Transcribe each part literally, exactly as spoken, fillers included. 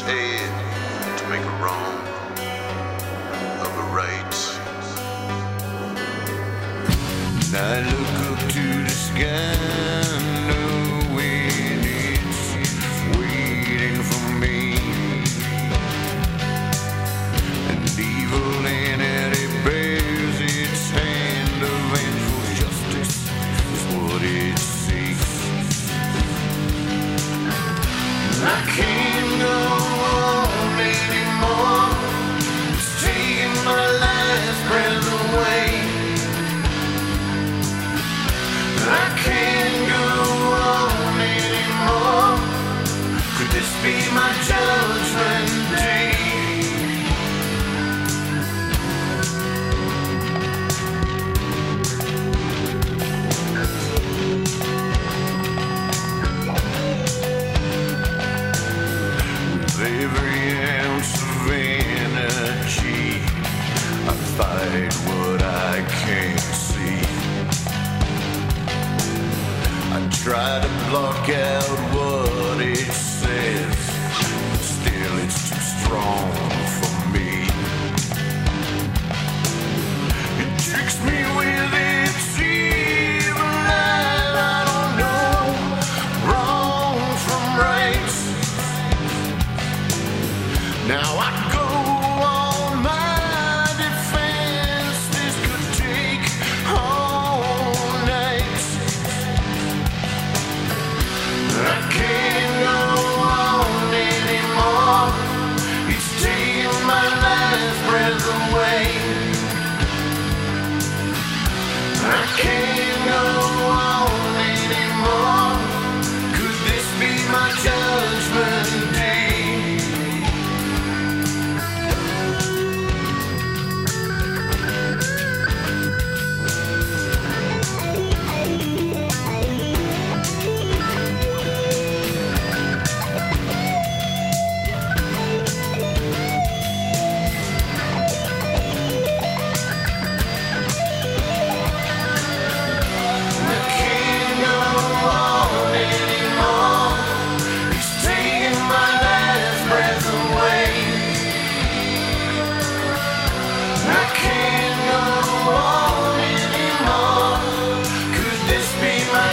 head to make a wrong of a right. And I look up to the sky, knowing it's waiting for me. And evil entity bears its hand of vengeful justice, is what it seeks. I can't go on anymore. It's taking my last breath away. I can't go on anymore. Could this be my judgment day? Every ounce of energy, I fight what I can't see. I try to block out what it says, but still it's too strong for me. It tricks me with its evil light. I don't know wrong from right. Now I go on my defense. This could take all night. I can't go on anymore. It's taking my last breath away. I can't go on anymore. Could this be my judgment day?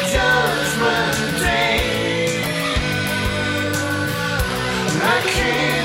I can't